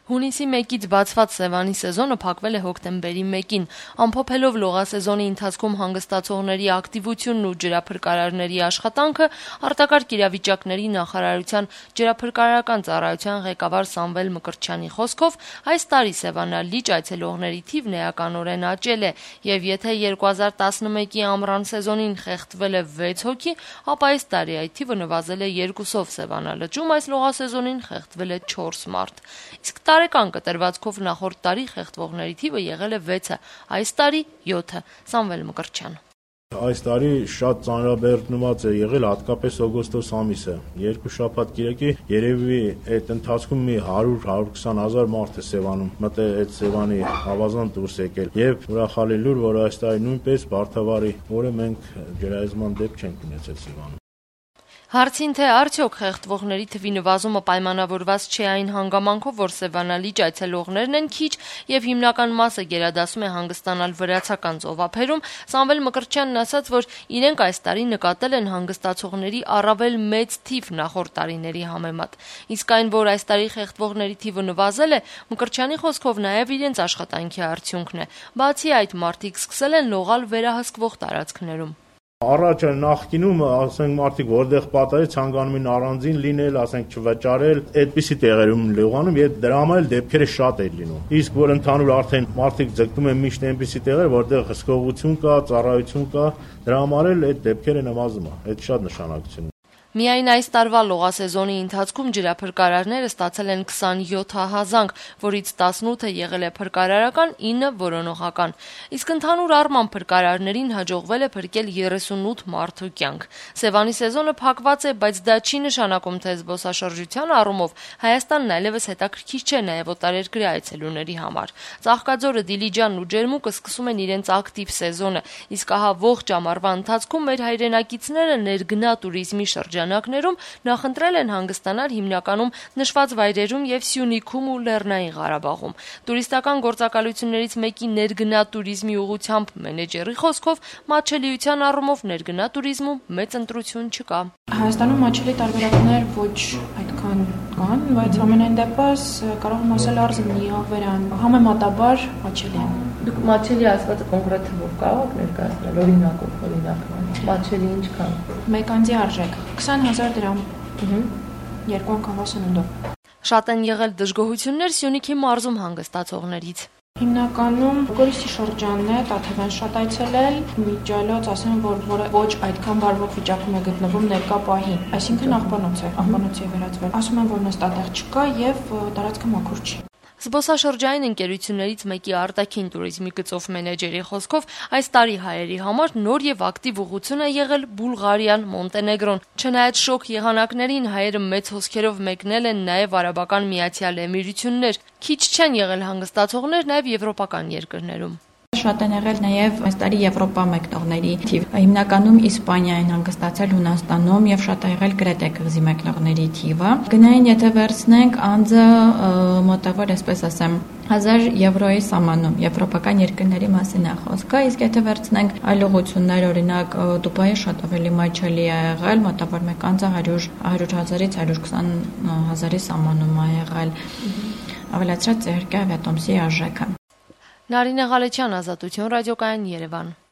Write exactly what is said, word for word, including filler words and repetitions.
Հունիսի մեկից բացված Սևանի սեզոնը փակվել է հոկտեմբերի մեկին, ամփոփելով լողասեզոնի ընթացքում հանգստացողների ակտիվությունն ու ջրափրկարարների աշխատանքը, արտակարգ իրավիճակների նախարարության ջրափրկարարական ծառայության ղեկավար Սամվել Մկրտչյանի խոսքով, այս տարի Սևանա լիճ այցելողների թիվն էականորեն աճել է, եւ եթե երկու հազար տասնմեկի ամռան սեզոնին խեղդվել է վեց հոգի, ապա այս տարի այդ թիվը նվազել է երկուսով Սևանա լճում, այս լողասեզոնին խեղդվել է չորս մարդ։ Իսկ տարեկան կտրվածքով նախորդ տարի խեղդվողների թիվը եղել է վեցը, այս տարի յոթը։ Սամվել Մկրտչյան։ Այս տարի շատ ծանրաբեռնված է եղել հատկապես օգոստոս ամիսը։ Երկու շաբաթ կիրակի երևի այդ ընթացքում մի հարյուր հարյուր քսան հազար մարդ է Սևանում մտել այդ Սևանի ավազան դուրս եկել։ Եվ ուրախալի լուր, որ այս տարի նույնպես Բարդավառի օրը մենք ջրայզման դեպք չենք ունեցել Սևանում։ Հարցին, թե արդյոք խեղդվողների թվի նվազումը պայմանավորված չէ այն հանգամանքով, որ Սևանա լիճ այցելողներն են քիչ եւ հիմնական մասը գերադասում է հանգստանալ վրացական ծովափերում, Սամվել Մկրտչյանն ասաց, որ իրենք այս տարի նկատել են հանգստացողների առավել մեծ թիվ նախորդ տարիների համեմատ։ Իսկ այն, որ այս տարի խեղդվողների թիվը նվազել է, Մկրտչյանի խոսքով նաեւ իրենց աշխատանքի արդյունքն է։ Բացի այդ, մարդիկ սկսել են լողալ վերահսկվող տարածքներում։ Առաջ նախկինում, ասենք, մարդիկ որտեղ պատահի ցանկանում են առանձին լինել, ասենք, չվճարել, այդպիսի տեղերում լողանում, եւ դրա համար էլ դեպքերը շատ էր լինում։ Իսկ որ ընդհանուր արդեն մարդիկ ձգտում են միշտ այնպիսի տեղեր, որտեղ հսկողություն կա, ծառայություն կա, դրա համար էլ այդ դեպքերը նվազում է։ Այդ շատ նշանակություն ունի։ Միայն այս տարվա լողասեզոնի ընթացքում ջրափրկարարները ստացել են քսանյոթ հազանգ, որից տասնութը եղել է փրկարարական, ինը որոնողական։ Իսկ ընդհանուր առմամբ փրկարարներին հաջողվել է փրկել երեսունութ մարդու կյանք։ Սևանի սեզոնը փակված է, բայց դա չի նշանակում, թե զբոսաշրջության առումով Հայաստանն այլևս հետաքրքիր չէ նաև օտարերկրյա այցելուների համար։ Ծաղկաձորը, Դիլիջանն ու Ջերմուկը սկսում են իրենց ակտիվ սեզոնը, իսկ ահա ողջ ամառվա ընթացքում մեր հայրենակիցները ներգնա տուրիզմի շրջան նախընտրել են հանգստանալ հիմնականում նշված վայրերում եւ Սյունիքում ու Լեռնային Ղարաբաղում։ Տուրիստական գործակալություններից մեկի ներգնա տուրիզմի ուղղությամբ մենեջերի խոսքով մատչելիության առումով ներգնա տուրիզմում մեծ ընտրություն չկա։ Հայաստանում մատչելի տարբերակներ ոչ այդքան կան, բայց ամենայն դեպս կարող եմ ասել առզմնիով վերան համեմատաբար մատչելի են։ Դուք մատչելի ասվածը կոնկրետ թվով կարող եք ներկայացնել, օրինակով, օրինակ։ Մատչելի ինչքան։ Մեկ անձի արժեք քսան հազար դրամ։ Երկու անգամ սնունդով։ Շատ են եղել դժգոհություններ Սյունիքի մարզում հանգստացողներից։ Հիմնականում Գորիսի շրջանն է, Տաթևան շատ այցելել, միջալոց ասեմ, որ ոչ այդքան բարվոք վիճակում է գտնվում ներկա պահին, այսինքն աղբանոց է, աղբանոցի է վերածվել։ Ասում են, որ նստատեղ չկա եւ տարածքը մաքուր չի։ Զբոսաշրջային ընկերություններից մեկի արտաքին տուրիզմի գծով մենեջերի խոսքով այս տարի հայերի համար նոր եւ ակտիվ ուղղություն է եղել Բուլղարիան, Մոնտենեգրոն։ Չնայած շոկ եղանակներին հայերը մեծ հոսքերով մեկնել են նաեւ Արաբական Միացյալ Էմիրություններ։ Քիչ չեն եղել հանգստացողներ նաեւ եվրոպական երկրներում։ Շատ են եղել նաև այս տարի Եվրոպա մեկնողների թիվ։ Հիմնականում Իսպանիային հանգստացել, Հունաստանում եւ շատ է եղել Կրետե կղզի մեկնողների թիվը։ Գնային եթե վերցնենք, անձը մոտավոր, այսպես ասեմ, հազար եվրոյի սահմանում եվրոպական երկրների մասին է խոսքը, իսկ եթե վերցնենք այլ ուղղություններ, օրինակ Դուբայը շատ ավելի մատչելի է եղել, մոտավոր մեկ անձը հարյուր հազարից հարյուր քսան հազարի սահմանում է եղել։ Ավելացրած Ձերկա ավիատոմսի արժեքը։ Նարինե Ղալեչյան, Ազատություն ռադիոկայան, Երևան։